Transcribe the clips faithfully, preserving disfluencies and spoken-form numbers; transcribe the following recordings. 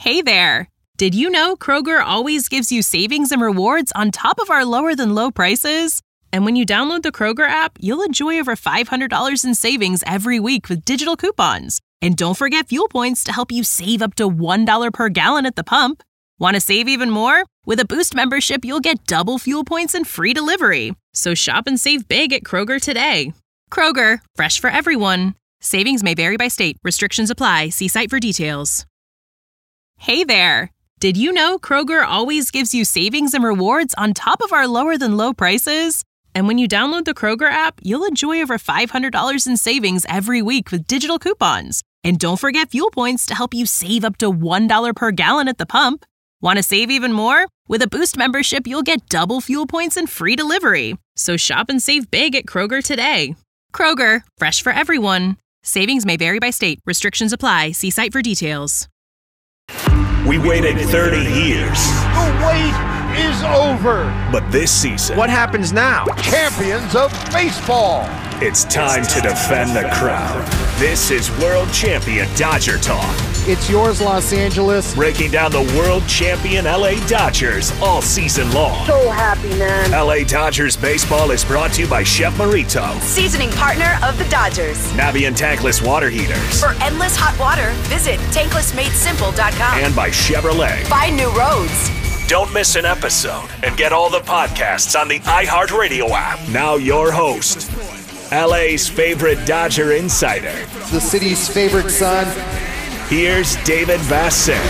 Hey there! Did you know Kroger always gives you savings and rewards on top of our lower-than-low prices? And when you download the Kroger app, you'll enjoy over five hundred dollars in savings every week with digital coupons. And don't forget fuel points to help you save up to one dollar per gallon at the pump. Want to save even more? With a Boost membership, you'll get double fuel points and free delivery. So shop and save big at Kroger today. Kroger, fresh for everyone. Savings may vary by state. Restrictions apply. See site for details. Hey there! Did you know Kroger always gives you savings and rewards on top of our lower-than-low prices? And when you download the Kroger app, you'll enjoy over five hundred dollars in savings every week with digital coupons. And don't forget fuel points to help you save up to one dollar per gallon at the pump. Want to save even more? With a Boost membership, you'll get double fuel points and free delivery. So shop and save big at Kroger today. Kroger, fresh for everyone. Savings may vary by state. Restrictions apply. See site for details. We waited thirty years. The wait is over. But this season... What happens now? Champions of baseball. It's time to defend the crown. This is World Champion Dodger Talk. It's yours, Los Angeles. Breaking down the world champion L A Dodgers all season long. So happy, man. L A Dodgers baseball is brought to you by Chef Marito. Seasoning partner of the Dodgers. Navien tankless water heaters. For endless hot water, visit tankless made simple dot com. And by Chevrolet. Find new roads. Don't miss an episode and get all the podcasts on the iHeartRadio app. Now your host, L A's favorite Dodger insider. The city's favorite son. Here's David Vassegh.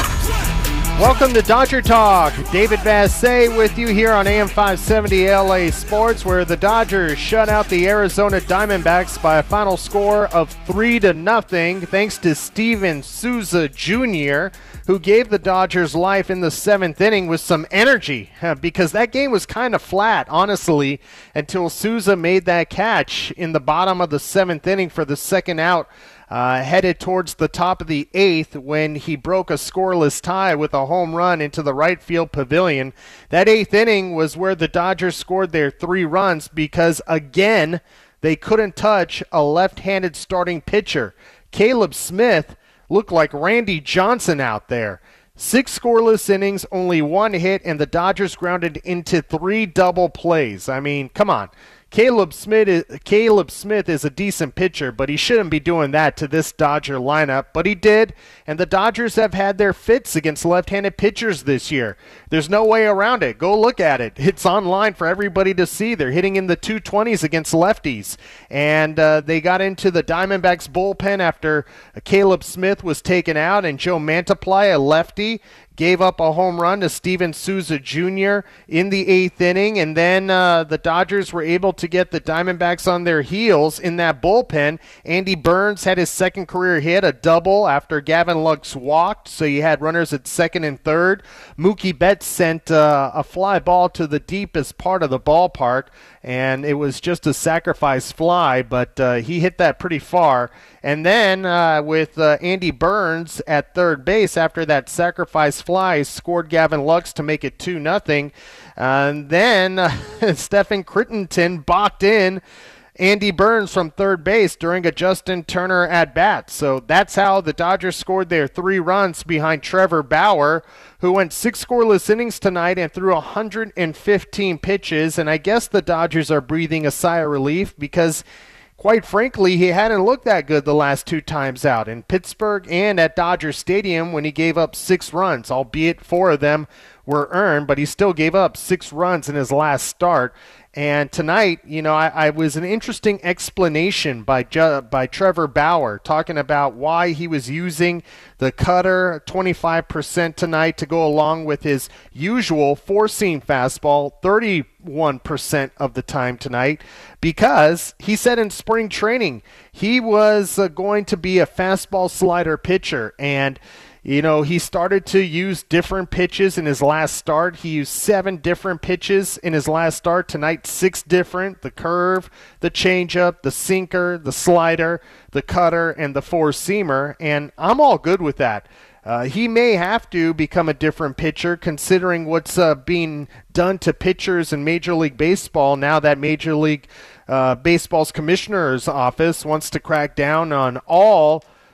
Welcome to Dodger Talk. David Vassegh with you here on A M five seventy L A Sports, where the Dodgers shut out the Arizona Diamondbacks by a final score of three to nothing, thanks to Steven Souza Junior, who gave the Dodgers life in the seventh inning with some energy, because that game was kind of flat, honestly, until Souza made that catch in the bottom of the seventh inning for the second out. Uh, headed towards the top of the eighth when he broke a scoreless tie with a home run into the right field pavilion. That eighth inning was where the Dodgers scored their three runs because, again, they couldn't touch a left-handed starting pitcher. Caleb Smith looked like Randy Johnson out there. Six scoreless innings, only one hit, and the Dodgers grounded into three double plays. I mean, come on. Caleb Smith is, Caleb Smith is a decent pitcher, but he shouldn't be doing that to this Dodger lineup. But he did, and the Dodgers have had their fits against left-handed pitchers this year. There's no way around it. Go look at it. It's online for everybody to see. They're hitting in the two twenties against lefties. And uh, they got into the Diamondbacks bullpen after Caleb Smith was taken out, and Joe Mantiply, a lefty, gave up a home run to Steven Souza Junior in the eighth inning, and then uh, the Dodgers were able to get the Diamondbacks on their heels in that bullpen. Andy Burns had his second career hit, a double, after Gavin Lux walked, so you had runners at second and third. Mookie Betts sent uh, a fly ball to the deepest part of the ballpark, and it was just a sacrifice fly, but uh, he hit that pretty far. And then uh, with uh, Andy Burns at third base after that sacrifice fly, scored Gavin Lux to make it two nothing. And then uh, Stephen Crittenton balked in Andy Burns from third base during a Justin Turner at-bat. So that's how the Dodgers scored their three runs behind Trevor Bauer, who went six scoreless innings tonight and threw one hundred fifteen pitches. And I guess the Dodgers are breathing a sigh of relief because, quite frankly, he hadn't looked that good the last two times out, in Pittsburgh and at Dodger Stadium, when he gave up six runs, albeit four of them were earned, but he still gave up six runs in his last start. And tonight, you know, I, I was an interesting explanation by Ju- by Trevor Bauer, talking about why he was using the cutter twenty-five percent tonight to go along with his usual four-seam fastball thirty-one percent of the time tonight, because he said in spring training he was uh, going to be a fastball slider pitcher, and you know, he started to use different pitches in his last start. He used seven different pitches in his last start. Tonight, six different: the curve, the changeup, the sinker, the slider, the cutter, and the four-seamer. And I'm all good with that. Uh, he may have to become a different pitcher, considering what's uh, being done to pitchers in Major League Baseball now that Major League uh, Baseball's commissioner's office wants to crack down on all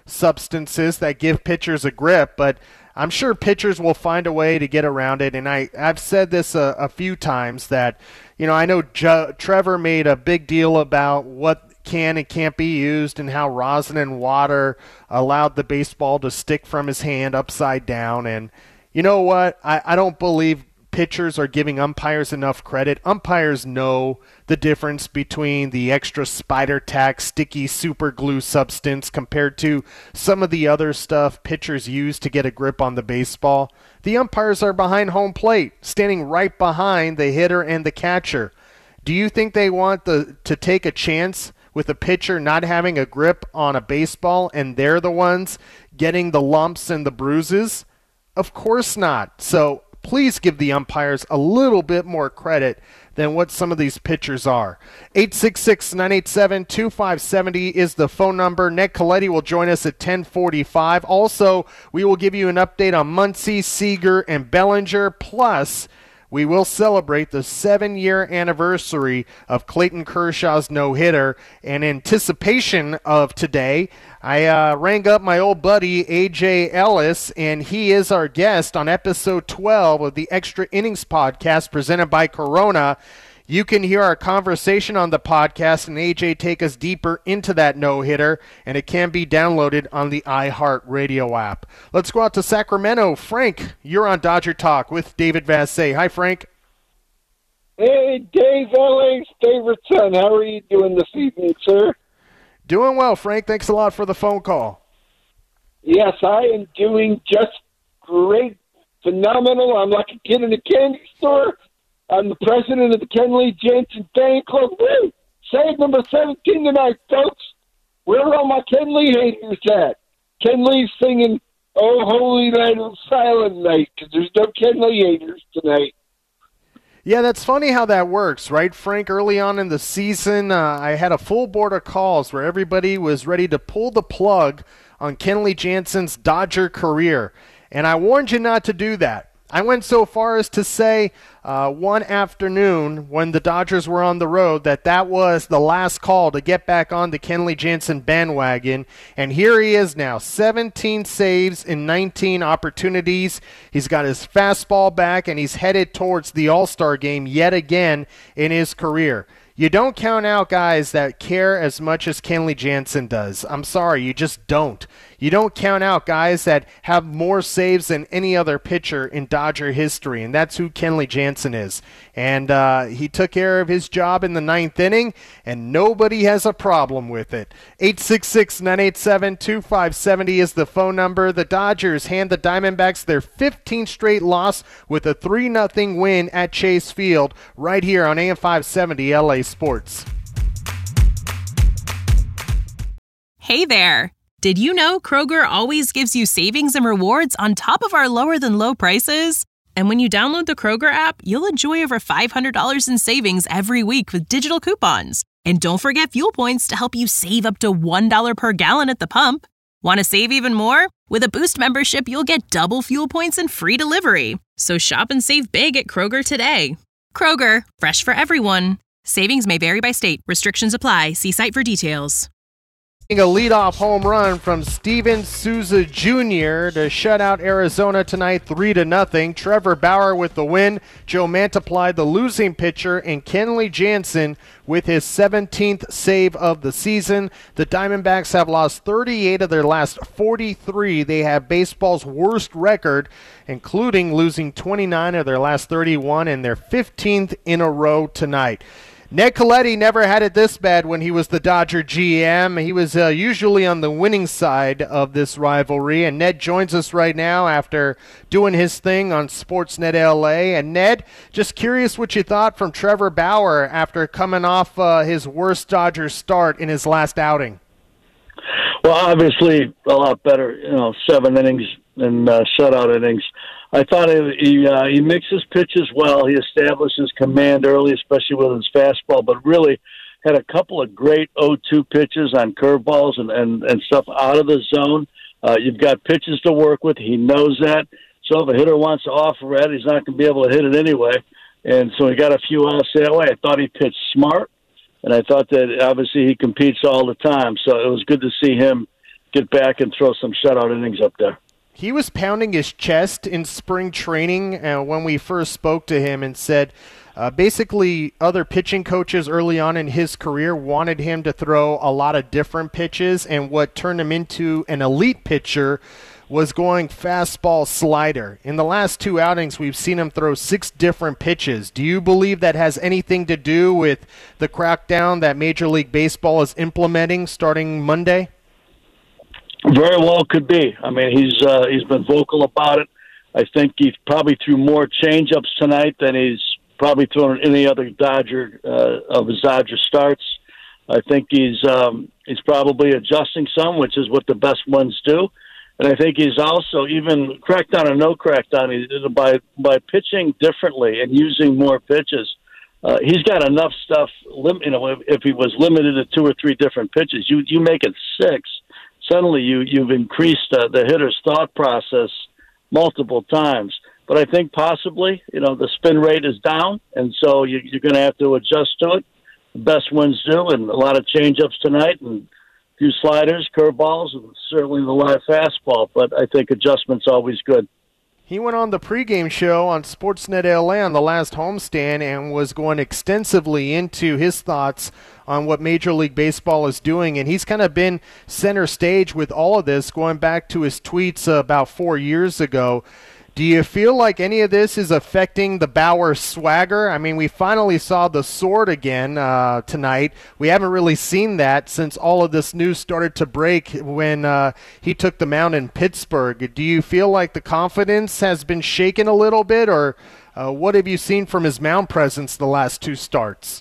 substances that give pitchers a grip, but I'm sure pitchers will find a way to get around it. And I, I've said this a, a few times that, you know, I know Jo- Trevor made a big deal about what can and can't be used and how rosin and water allowed the baseball to stick from his hand upside down. And you know what? I, I don't believe pitchers are giving umpires enough credit. Umpires know the difference between the extra spider tack, sticky super glue substance compared to some of the other stuff pitchers use to get a grip on the baseball. The umpires are behind home plate, standing right behind the hitter and the catcher. Do you think they want the to take a chance with a pitcher not having a grip on a baseball and they're the ones getting the lumps and the bruises? Of course not. So please give the umpires a little bit more credit than what some of these pitchers are. eight six six, nine eight seven, two five seven zero is the phone number. Ned Colletti will join us at ten forty-five. Also, we will give you an update on Muncy, Seager, and Bellinger. Plus, we will celebrate the seven-year anniversary of Clayton Kershaw's no-hitter. In anticipation of today, I uh, rang up my old buddy A J Ellis, and he is our guest on episode twelve of the Extra Innings podcast presented by Corona. You can hear our conversation on the podcast, and A J take us deeper into that no-hitter, and it can be downloaded on the iHeartRadio app. Let's go out to Sacramento. Frank, you're on Dodger Talk with David Vassegh. Hi, Frank. Hey, Dave, L A's favorite son. How are you doing this evening, sir? Doing well, Frank. Thanks a lot for the phone call. Yes, I am doing just great, phenomenal. I'm like a kid in a candy store. I'm the president of the Ken Lee Jansen Fan Club. Woo! Save number seventeen tonight, folks. Where are all my Ken Lee haters at? Ken Lee's singing "Oh Holy Night of Silent Night" because there's no Ken Lee haters tonight. Yeah, that's funny how that works, right, Frank? Early on in the season, uh, I had a full board of calls where everybody was ready to pull the plug on Kenley Jansen's Dodger career, and I warned you not to do that. I went so far as to say uh, one afternoon when the Dodgers were on the road that that was the last call to get back on the Kenley Jansen bandwagon. And here he is now, seventeen saves in nineteen opportunities. He's got his fastball back, and he's headed towards the All-Star game yet again in his career. You don't count out guys that care as much as Kenley Jansen does. I'm sorry, you just don't. You don't count out guys that have more saves than any other pitcher in Dodger history, and that's who Kenley Jansen is. And uh, he took care of his job in the ninth inning, and nobody has a problem with it. eight six six, nine eight seven, two five seven zero is the phone number. The Dodgers hand the Diamondbacks their fifteenth straight loss with a three nothing win at Chase Field right here on A M five seventy L A Sports. Hey there! Did you know Kroger always gives you savings and rewards on top of our lower-than-low prices? And when you download the Kroger app, you'll enjoy over five hundred dollars in savings every week with digital coupons. And don't forget fuel points to help you save up to one dollar per gallon at the pump. Want to save even more? With a Boost membership, you'll get double fuel points and free delivery. So shop and save big at Kroger today. Kroger, fresh for everyone. Savings may vary by state. Restrictions apply. See site for details. A leadoff home run from Steven Souza Junior to shut out Arizona tonight three to nothing. Trevor Bauer with the win. Joe Mantiply, the losing pitcher, and Kenley Jansen with his seventeenth save of the season. The Diamondbacks have lost thirty-eight of their last forty-three. They have baseball's worst record, including losing twenty-nine of their last thirty-one and their fifteenth in a row tonight. Ned Colletti never had it this bad when he was the Dodger G M. He was uh, usually on the winning side of this rivalry, and Ned joins us right now after doing his thing on Sportsnet L A. And Ned, just curious what you thought from Trevor Bauer after coming off uh, his worst Dodger start in his last outing. Well, obviously a lot better, you know, seven innings and uh, shutout innings. I thought he he, uh, he mixes pitches well. He establishes command early, especially with his fastball, but really had a couple of great oh two pitches on curveballs and, and, and stuff out of the zone. Uh, you've got pitches to work with. He knows that. So if a hitter wants to offer it, he's not going to be able to hit it anyway. And so he got a few outs that way. I thought he pitched smart, and I thought that obviously he competes all the time. So it was good to see him get back and throw some shutout innings up there. He was pounding his chest in spring training uh, when we first spoke to him and said uh, basically other pitching coaches early on in his career wanted him to throw a lot of different pitches, and what turned him into an elite pitcher was going fastball slider. In the last two outings, we've seen him throw six different pitches. Do you believe that has anything to do with the crackdown that Major League Baseball is implementing starting Monday? Very well could be. I mean, he's uh, he's been vocal about it. I think he probably threw more changeups tonight than he's probably thrown any other Dodger uh, of his Dodger starts. I think he's um, he's probably adjusting some, which is what the best ones do. And I think he's also, even crackdown or no crackdown, he, by by pitching differently and using more pitches, uh, he's got enough stuff. Lim- you know, if, if he was limited to two or three different pitches, you you make it six. Suddenly you, you've increased uh, the hitter's thought process multiple times. But I think possibly, you know, the spin rate is down, and so you, you're going to have to adjust to it. The best ones do, and a lot of change-ups tonight, and a few sliders, curveballs, and certainly the live fastball. But I think adjustment's always good. He went on the pregame show on Sportsnet L A on the last homestand and was going extensively into his thoughts on what Major League Baseball is doing, and he's kind of been center stage with all of this going back to his tweets uh, about four years ago. Do you feel like any of this is affecting the Bauer swagger? I mean, we finally saw the sword again uh, tonight. We haven't really seen that since all of this news started to break when uh, he took the mound in Pittsburgh. Do you feel like the confidence has been shaken a little bit, or uh, what have you seen from his mound presence the last two starts?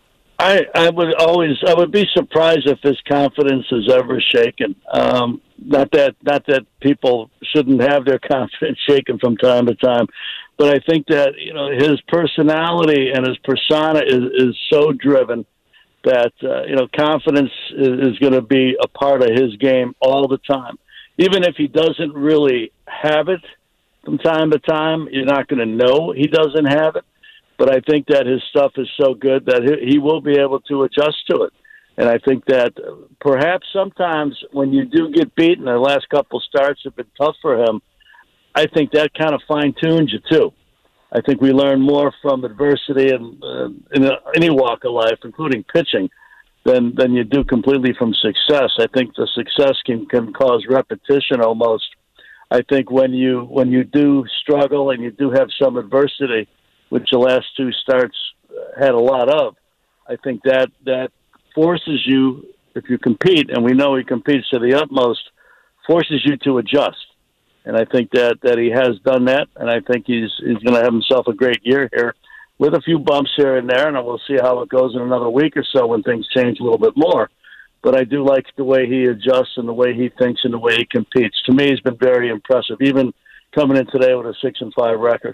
I, I would always, I would be surprised if his confidence is ever shaken. Um, not that, not that people shouldn't have their confidence shaken from time to time, but I think that, you know, his personality and his persona is, is so driven that, uh, you know, confidence is, is going to be a part of his game all the time. Even if he doesn't really have it from time to time, you're not going to know he doesn't have it. But I think that his stuff is so good that he, he will be able to adjust to it. And I think that perhaps sometimes when you do get beaten, the last couple starts have been tough for him, I think that kind of fine-tunes you too. I think we learn more from adversity and uh, in any walk of life, including pitching, than, than you do completely from success. I think the success can, can cause repetition almost. I think when you when you do struggle and you do have some adversity, which the last two starts had a lot of, I think that that forces you, if you compete, and we know he competes to the utmost, forces you to adjust. And I think that, that he has done that, and I think he's he's going to have himself a great year here with a few bumps here and there, and we'll see how it goes in another week or so when things change a little bit more. But I do like the way he adjusts and the way he thinks and the way he competes. To me, he's been very impressive, even coming in today with a six and five record.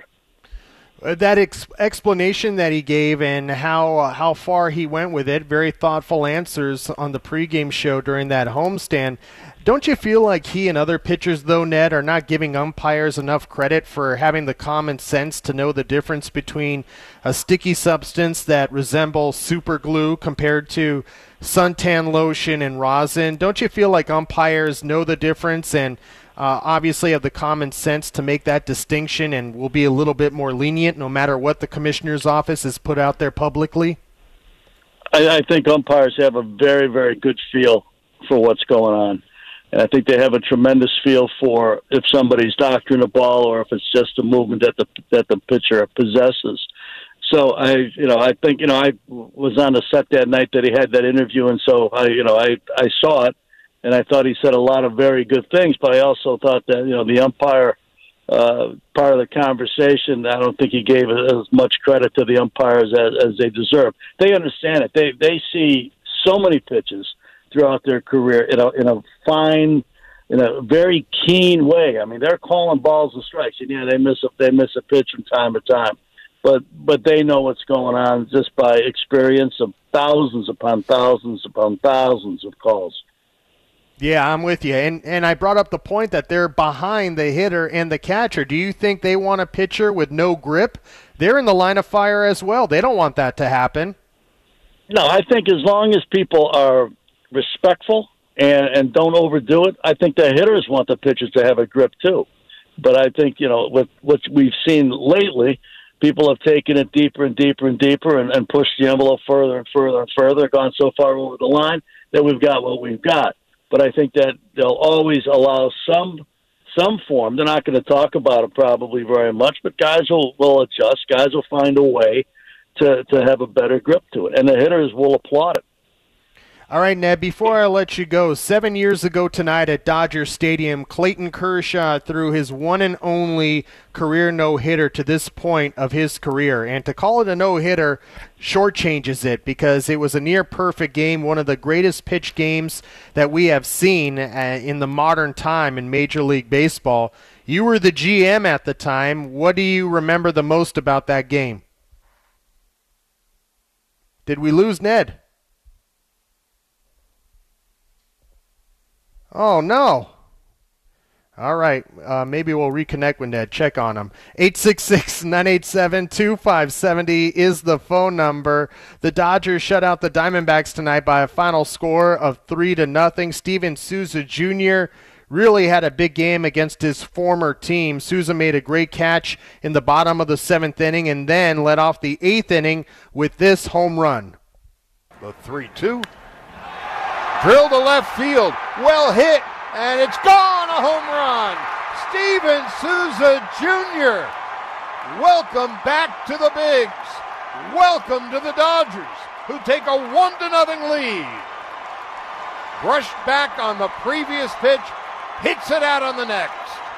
That ex- explanation that he gave and how uh, how far he went with it, very thoughtful answers on the pregame show during that homestand. Don't you feel like he and other pitchers, though, Ned, are not giving umpires enough credit for having the common sense to know the difference between a sticky substance that resembles super glue compared to suntan lotion and rosin? Don't you feel like umpires know the difference and Uh, obviously have the common sense to make that distinction and will be a little bit more lenient no matter what the commissioner's office has put out there publicly? I, I think umpires have a very, very good feel for what's going on. And I think they have a tremendous feel for if somebody's doctoring a ball or if it's just a movement that the that the pitcher possesses. So I, you know, I think, you know, I was on the set that night that he had that interview, and so I, you know, I, I saw it. And I thought he said a lot of very good things, but I also thought that, you know, the umpire uh, part of the conversation, I don't think he gave as much credit to the umpires as, as they deserve. They understand it. They they see so many pitches throughout their career in a, in a fine, in a very keen way. I mean, they're calling balls and strikes, and yeah, they miss a, they miss a pitch from time to time, but but they know what's going on just by experience of thousands upon thousands upon thousands of calls. Yeah, I'm with you. And and I brought up the point that they're behind the hitter and the catcher. Do you think they want a pitcher with no grip? They're in the line of fire as well. They don't want that to happen. No, I think as long as people are respectful and, and don't overdo it. I think the hitters want the pitchers to have a grip too. But I think, you know, with what we've seen lately, people have taken it deeper and deeper and deeper and, and pushed the envelope further and further and further, gone so far over the line that we've got what we've got. But I think that they'll always allow some some form. They're not going to talk about it probably very much, but guys will, will adjust. Guys will find a way to, to have a better grip to it, and the hitters will applaud it. All right, Ned, before I let you go, seven years ago tonight at Dodger Stadium, Clayton Kershaw threw his one and only career no-hitter to this point of his career. And to call it a no-hitter shortchanges it because it was a near-perfect game, one of the greatest pitch games that we have seen uh, in the modern time in Major League Baseball. You were the G M at the time. What do you remember the most about that game? Did we lose Ned? Oh, no. All right. Uh, maybe we'll reconnect with Ned. Check on him. eight six six, nine eight seven, two five seven zero is the phone number. The Dodgers shut out the Diamondbacks tonight by a final score of three to nothing. Steven Souza Junior really had a big game against his former team. Souza made a great catch in the bottom of the seventh inning and then led off the eighth inning with this home run. The three two. Drill to left field. Well hit. And it's gone. A home run. Steven Souza Junior Welcome back to the Bigs. Welcome to the Dodgers, who take a one to nothing lead. Brushed back on the previous pitch. Hits it out on the next.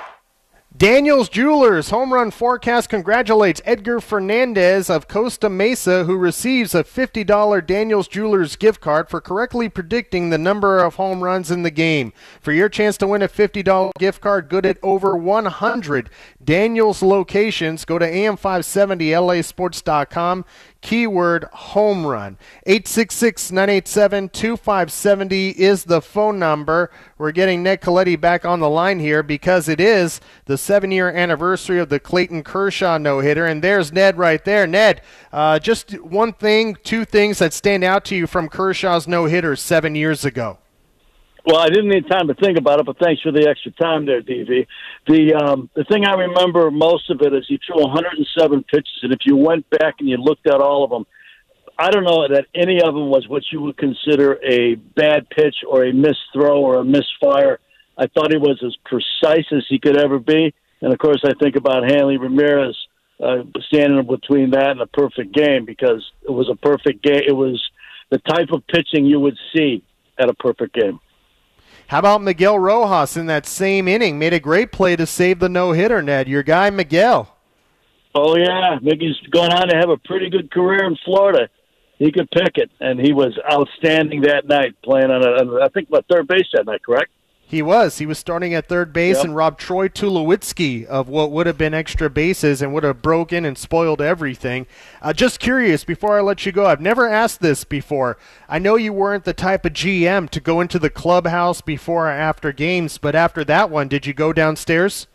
Daniels Jewelers home run forecast congratulates Edgar Fernandez of Costa Mesa, who receives a fifty dollars Daniels Jewelers gift card for correctly predicting the number of home runs in the game. For your chance to win a fifty dollars gift card good at over one hundred Daniels locations, go to A M five seventy L A sports dot com. Keyword home run. eight six six, nine eight seven, two five seven zero is the phone number. We're getting Ned Colletti back on the line here because it is the seven-year anniversary of the Clayton Kershaw no-hitter, and there's Ned right there. Ned, uh, just one thing, two things that stand out to you from Kershaw's no-hitter seven years ago. Well, I didn't need time to think about it, but thanks for the extra time there, D V. The um, the thing I remember most of it is he threw one hundred seven pitches, and if you went back and you looked at all of them, I don't know that any of them was what you would consider a bad pitch or a missed throw or a misfire. I thought he was as precise as he could ever be, and of course I think about Hanley Ramirez uh, standing between that and a perfect game because it was a perfect game. It was the type of pitching you would see at a perfect game. How about Miguel Rojas in that same inning? Made a great play to save the no-hitter, Ned. Your guy, Miguel. Oh, yeah. Miggy's going on to have a pretty good career in Florida. He could pick it, and he was outstanding that night playing on, a, I think, about third base that night, correct? He was. He was starting at third base Yep. and robbed Troy Tulowitzki of what would have been extra bases and would have broken and spoiled everything. Uh, just curious, before I let you go, I've never asked this before. I know you weren't the type of G M to go into the clubhouse before or after games, but after that one, did you go downstairs?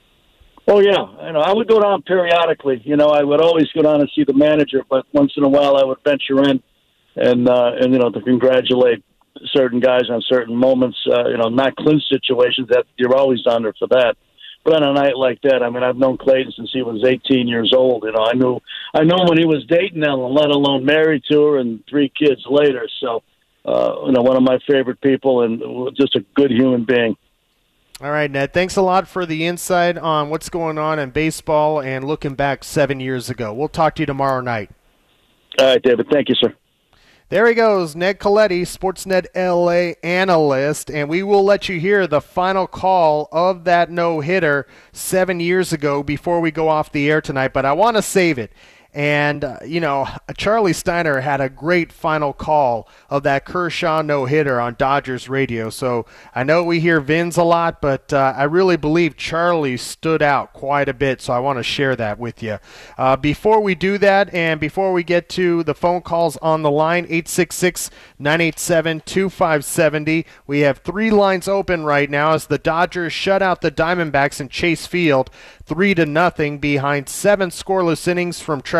Oh, yeah. You know, I would go down periodically. You know, I would always go down and see the manager, but once in a while I would venture in and, uh, and you know, to congratulate certain guys on certain moments, uh, you know, not clinch situations that you're always under for that. But on a night like that, I mean, I've known Clayton since he was eighteen years old. You know, I knew, I knew him when he was dating Ellen, let alone married to her and three kids later. So, uh, you know, one of my favorite people and just a good human being. All right, Ned, thanks a lot for the insight on what's going on in baseball and looking back seven years ago. We'll talk to you tomorrow night. All right, David. Thank you, sir. There he goes, Ned Colletti, Sportsnet L A analyst, and we will let you hear the final call of that no-hitter seven years ago before we go off the air tonight, but I want to save it. And, uh, you know, Charlie Steiner had a great final call of that Kershaw no-hitter on Dodgers radio. So I know we hear Vins a lot, but uh, I really believe Charlie stood out quite a bit. So I want to share that with you. Uh, before we do that and before we get to the phone calls on the line, eight six six, nine eight seven, two five seven zero. We have three lines open right now as the Dodgers shut out the Diamondbacks in Chase Field three to nothing behind seven scoreless innings from Trevor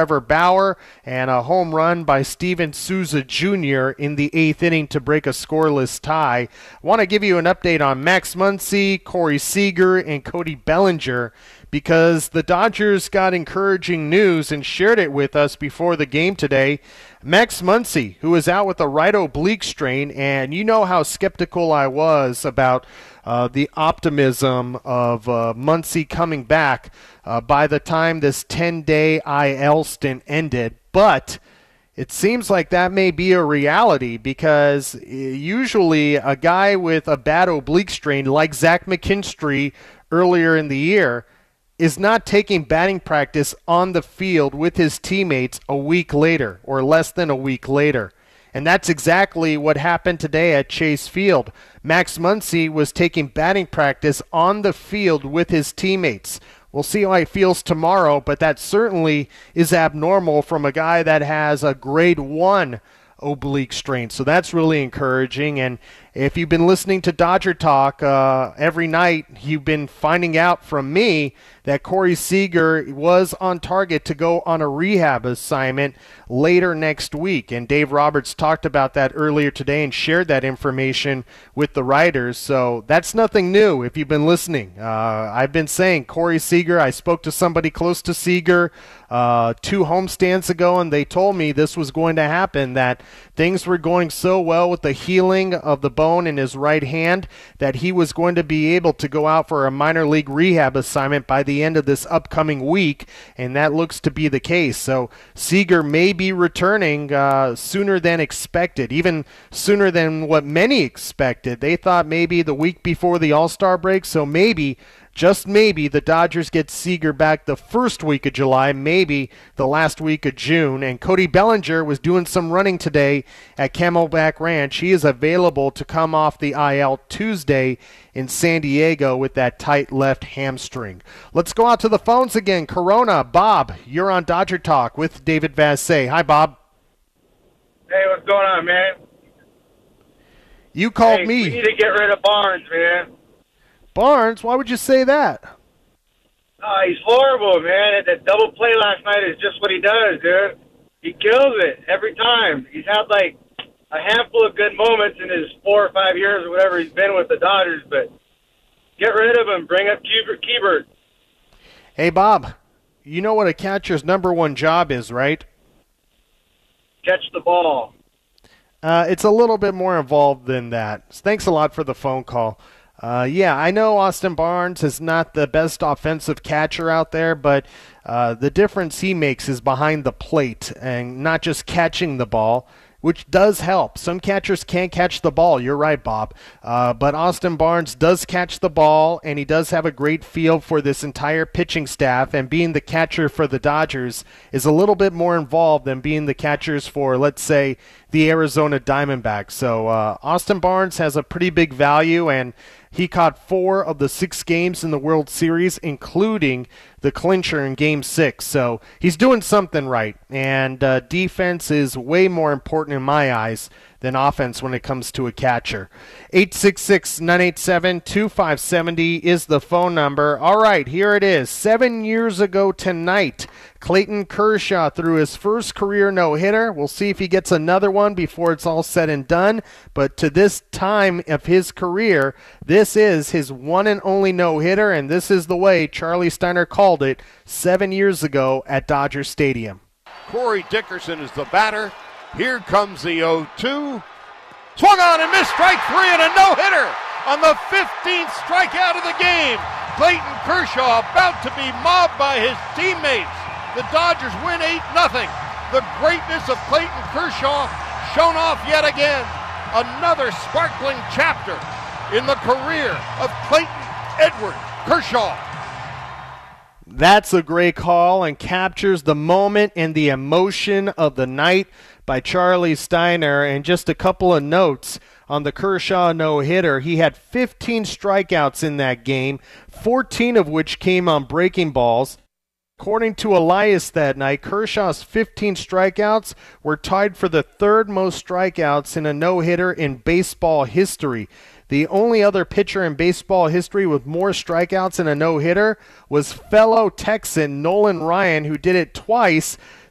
Trevor Bauer and a home run by Steven Souza Junior in the eighth inning to break a scoreless tie. I want to give you an update on Max Muncy, Corey Seager, and Cody Bellinger, because the Dodgers got encouraging news and shared it with us before the game today. Max Muncy, who is out with a right oblique strain, and you know how skeptical I was about uh, the optimism of uh, Muncy coming back uh, by the time this ten-day I L stint ended, but it seems like that may be a reality, because usually a guy with a bad oblique strain like Zach McKinstry earlier in the year is not taking batting practice on the field with his teammates a week later or less than a week later. And that's exactly what happened today at Chase Field. Max Muncy was taking batting practice on the field with his teammates. We'll see how he feels tomorrow, but that certainly is abnormal from a guy that has a grade one oblique strain. So that's really encouraging. And if you've been listening to Dodger Talk uh, every night, you've been finding out from me that Corey Seager was on target to go on a rehab assignment later next week. And Dave Roberts talked about that earlier today and shared that information with the writers. So that's nothing new if you've been listening. Uh, I've been saying Corey Seager, I spoke to somebody close to Seager uh, two homestands ago, and they told me this was going to happen, that things were going so well with the healing of the bone in his right hand that he was going to be able to go out for a minor league rehab assignment by the end of this upcoming week, and that looks to be the case. So Seager may be returning uh, sooner than expected, even sooner than what many expected. They thought maybe the week before the All-Star break, so maybe, just maybe, the Dodgers get Seager back the first week of July, maybe the last week of June. And Cody Bellinger was doing some running today at Camelback Ranch. He is available to come off the I L Tuesday in San Diego with that tight left hamstring. Let's go out to the phones again. Corona, Bob, you're on Dodger Talk with David Vassegh. Hi, Bob. Hey, what's going on, man? You called hey, me. We need to get rid of Barnes, man. Barnes? Why would you say that? Oh, he's horrible, man. That double play last night is just what he does, dude. He kills it every time. He's had, like, a handful of good moments in his four or five years or whatever he's been with the Dodgers, but get rid of him. Bring up Keibert. Hey, Bob, you know what a catcher's number one job is, right? Catch the ball. Uh, it's a little bit more involved than that. Thanks a lot for the phone call. Uh, yeah, I know Austin Barnes is not the best offensive catcher out there, but uh, the difference he makes is behind the plate and not just catching the ball, which does help. Some catchers can't catch the ball. You're right, Bob. Uh, but Austin Barnes does catch the ball, and he does have a great feel for this entire pitching staff, and being the catcher for the Dodgers is a little bit more involved than being the catchers for, let's say, the Arizona Diamondbacks. So uh, Austin Barnes has a pretty big value, and he caught four of the six games in the World Series, including the clincher in Game six. So he's doing something right, and uh, defense is way more important in my eyes than offense when it comes to a catcher. eight six six, nine eight seven, two five seven zero is the phone number. All right, here it is. Seven years ago tonight, Clayton Kershaw threw his first career no-hitter. We'll see if he gets another one before it's all said and done. But to this time of his career, this is his one and only no-hitter, and this is the way Charlie Steiner called it seven years ago at Dodger Stadium. Corey Dickerson is the batter. Here comes the oh two. Swung on and missed, strike three, and a no-hitter on the fifteenth strikeout of the game. Clayton Kershaw about to be mobbed by his teammates. The Dodgers win eight nothing. The greatness of Clayton Kershaw shown off yet again. Another sparkling chapter in the career of Clayton Edward Kershaw. That's a great call and captures the moment and the emotion of the night by Charlie Steiner. And just a couple of notes on the Kershaw no-hitter. He had fifteen strikeouts in that game, fourteen of which came on breaking balls. According to Elias that night, Kershaw's fifteen strikeouts were tied for the third most strikeouts in a no-hitter in baseball history. The only other pitcher in baseball history with more strikeouts in a no-hitter was fellow Texan Nolan Ryan, who did it twice,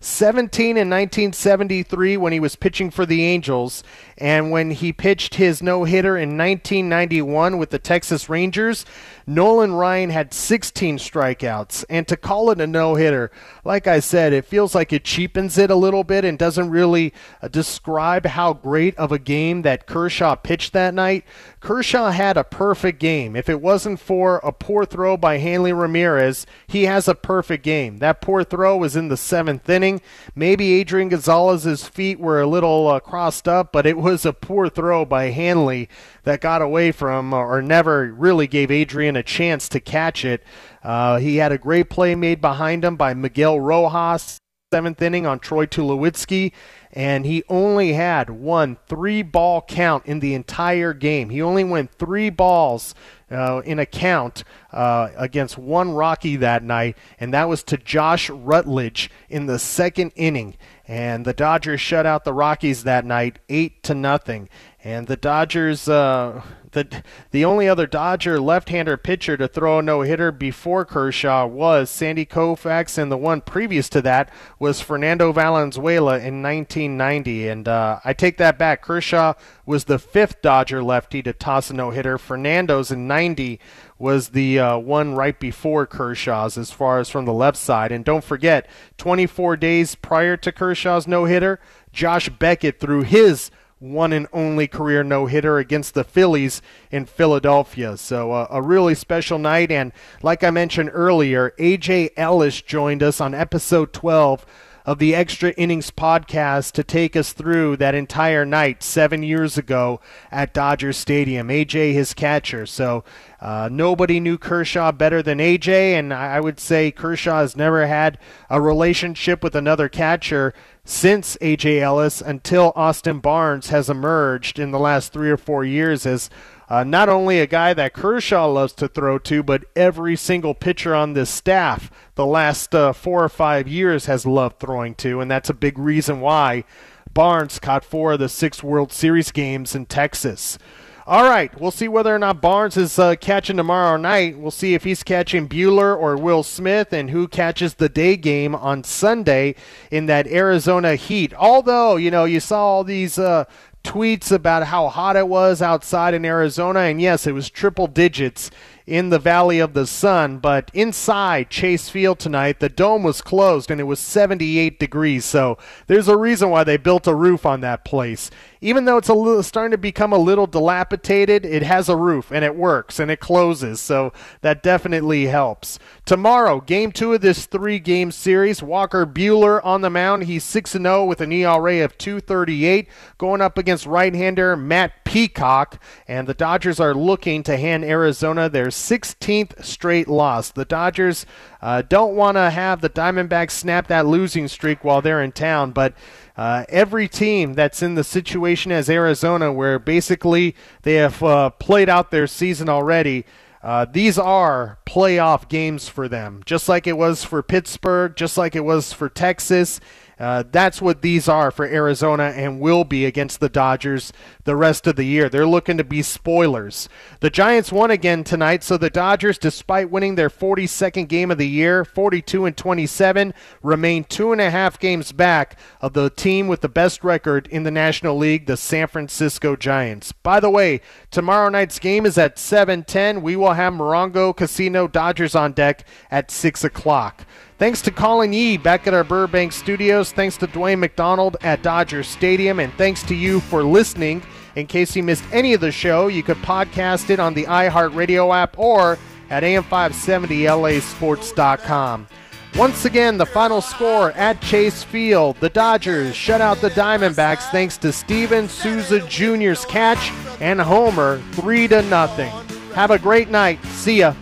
seventeen in nineteen seventy-three when he was pitching for the Angels, and when he pitched his no-hitter in nineteen ninety-one with the Texas Rangers, Nolan Ryan had sixteen strikeouts. And to call it a no-hitter, like I said, it feels like it cheapens it a little bit and doesn't really uh, describe how great of a game that Kershaw pitched that night. Kershaw had a perfect game. If it wasn't for a poor throw by Hanley Ramirez, he has a perfect game. That poor throw was in the seventh inning. Maybe Adrian Gonzalez's feet were a little uh, crossed up, but it was a poor throw by Hanley that got away from or never really gave Adrian a chance to catch it. Uh, he had a great play made behind him by Miguel Rojas, seventh inning on Troy Tulowitzki, and he only had one three-ball count in the entire game. He only went three balls uh, in a count uh, against one Rocky that night, and that was to Josh Rutledge in the second inning. And the Dodgers shut out the Rockies that night, eight to nothing. And the Dodgers, uh, the the only other Dodger left-hander pitcher to throw a no-hitter before Kershaw was Sandy Koufax, and the one previous to that was Fernando Valenzuela in nineteen ninety. And uh, I take that back. Kershaw was the fifth Dodger lefty to toss a no-hitter. Fernando's in ninety was the uh, one right before Kershaw's as far as from the left side. And don't forget, twenty-four days prior to Kershaw's no-hitter, Josh Beckett threw his one and only career no-hitter against the Phillies in Philadelphia. So uh, a really special night. And like I mentioned earlier, A J Ellis joined us on episode twelve of the Extra Innings podcast to take us through that entire night seven years ago at Dodger Stadium. A J, his catcher. So uh, nobody knew Kershaw better than A J, and I would say Kershaw has never had a relationship with another catcher since A J Ellis until Austin Barnes has emerged in the last three or four years as uh, not only a guy that Kershaw loves to throw to, but every single pitcher on this staff the last uh, four or five years has loved throwing to, and that's a big reason why Barnes caught four of the six World Series games in Texas. All right, we'll see whether or not Barnes is uh, catching tomorrow night. We'll see if he's catching Buehler or Will Smith and who catches the day game on Sunday in that Arizona heat. Although, you know, you saw all these uh, tweets about how hot it was outside in Arizona, and yes, it was triple digits in the Valley of the Sun, but inside Chase Field tonight, the dome was closed and it was seventy-eight degrees, so there's a reason why they built a roof on that place. Even though it's a little starting to become a little dilapidated, it has a roof and it works and it closes, so that definitely helps. Tomorrow, game two of this three-game series, Walker Buehler on the mound. He's six and oh with an E R A of two thirty-eight, going up against right-hander Matt Peacock, and the Dodgers are looking to hand Arizona their sixteenth straight loss. The Dodgers uh, don't want to have the Diamondbacks snap that losing streak while they're in town, but uh, every team that's in the situation as Arizona, where basically they have uh, played out their season already, Uh, these are playoff games for them, just like it was for Pittsburgh, just like it was for Texas. Uh, that's what these are for Arizona and will be against the Dodgers the rest of the year. They're looking to be spoilers. The Giants won again tonight, so the Dodgers, despite winning their forty-second game of the year, forty-two and twenty-seven, remain two and a half games back of the team with the best record in the National League, the San Francisco Giants. By the way, tomorrow night's game is at seven ten. We will have Morongo Casino Dodgers on deck at six o'clock. Thanks to Colin Yee back at our Burbank studios. Thanks to Dwayne McDonald at Dodger Stadium. And thanks to you for listening. In case you missed any of the show, you could podcast it on the iHeartRadio app or at A M five seventy L A sports dot com. Once again, the final score at Chase Field. The Dodgers shut out the Diamondbacks thanks to Steven Souza Junior's catch and homer, three to nothing. Have a great night. See ya.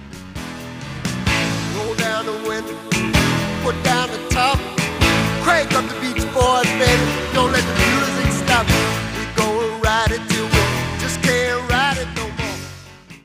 Roll down the window, put down the top, crank up the Beach Boys, baby. Don't let the